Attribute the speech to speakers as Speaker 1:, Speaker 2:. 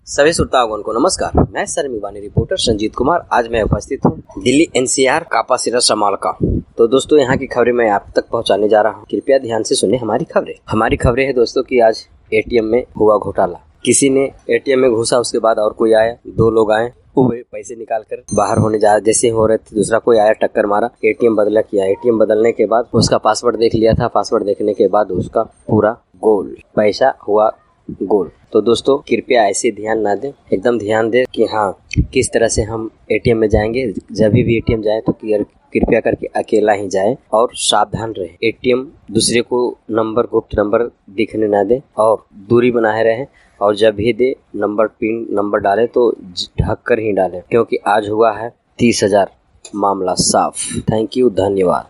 Speaker 1: सभी श्रोतागण को नमस्कार। मैं शर्मिवानी रिपोर्टर संजीत कुमार। आज मैं उपस्थित हूँ दिल्ली एनसीआर कापासिरा समालका। तो दोस्तों, यहाँ की खबरें मैं आप तक पहुँचाने जा रहा हूँ। कृपया ध्यान से सुने हमारी खबरें है दोस्तों कि आज एटीएम में हुआ घोटाला। किसी ने एटीएम में घुसा, उसके बाद और कोई आया, दो लोग आए, वे पैसे निकाल कर बाहर होने जा जैसे हो रहे थे, दूसरा कोई आया, टक्कर मारा, एटीएम बदला किया। एटीएम बदलने के बाद उसका पासवर्ड देख लिया था। पासवर्ड देखने के बाद उसका पूरा गोल पैसा हुआ गोल। तो दोस्तों, कृपया ऐसे ध्यान ना दें, एकदम ध्यान दें कि हाँ, किस तरह से हम एटीएम में जाएंगे। जब भी एटीएम जाए तो कृपया करके अकेला ही जाए और सावधान रहे। एटीएम दूसरे को गुप्त नंबर दिखने ना दे और दूरी बनाए रहे। और जब भी दे पिन नंबर डाले तो ढक कर ही डाले, क्योंकि आज हुआ है 30,000 मामला साफ। थैंक यू, धन्यवाद।